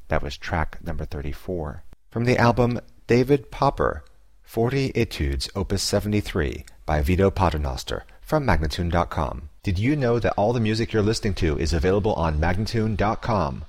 That was track number 34. From the album David Popper, 40 Etudes, Opus 73, by Vito Paternoster, from Magnatune.com. Did you know that all the music you're listening to is available on Magnatune.com?